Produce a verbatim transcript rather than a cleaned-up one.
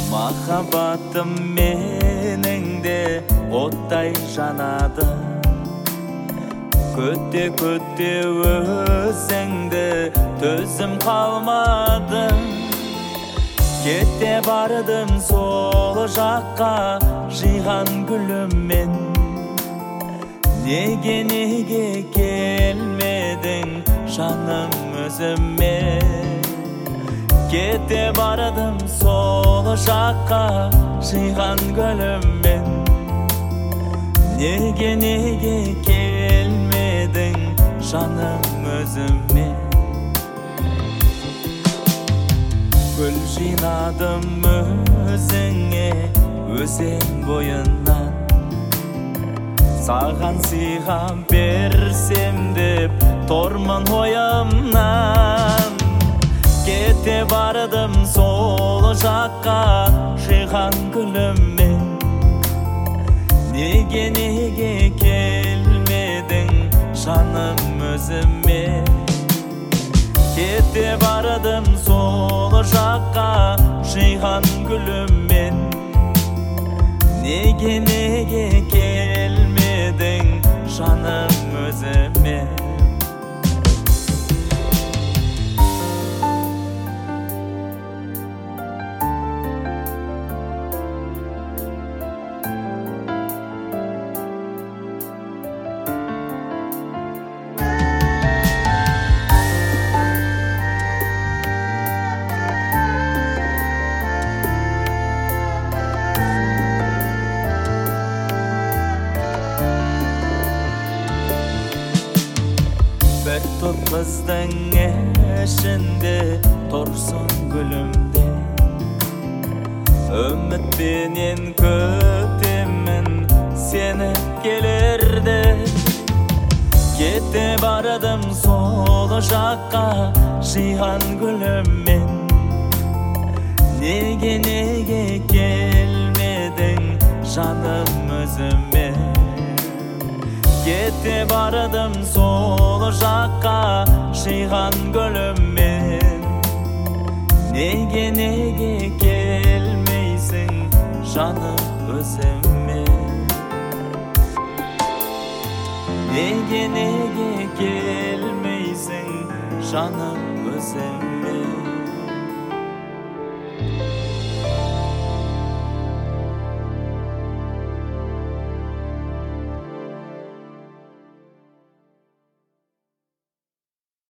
Махаббатым меніңде оттай жанады. Көтте-көтте өзіңді төзім қалмады. Кете бардым сол жаққа жиған гүліммен. Неге-неге келмедің жаным өзіме. Кете бардым сол жаққа жиған гүліммен. Неге-неге келмедің жаным өзіме. Гүл жинадым өзіңе өзен бойынан. Саған сыйға берсем деп тормын ойымнан. Кете бардым сол жаққа жиған гүліммен. Неге-неге келмедің жаным өзіме. Кете бардым сол жаққа жиған гүліммен. Неге-неге келмедің жаным өзіме. Bir топ қыздың ішінде тұрсын гүлімде. Үмітпенен күтемін сені келерде. Кете бардым сол жаққа жиған гүліммен. Неге-неге келмедің жаным өзіме. Кете бардым сол жаққа жиған гүліммен. Неге-неге келмейсің жаным өзіме. Неге-неге келмейсің жаным өзіме.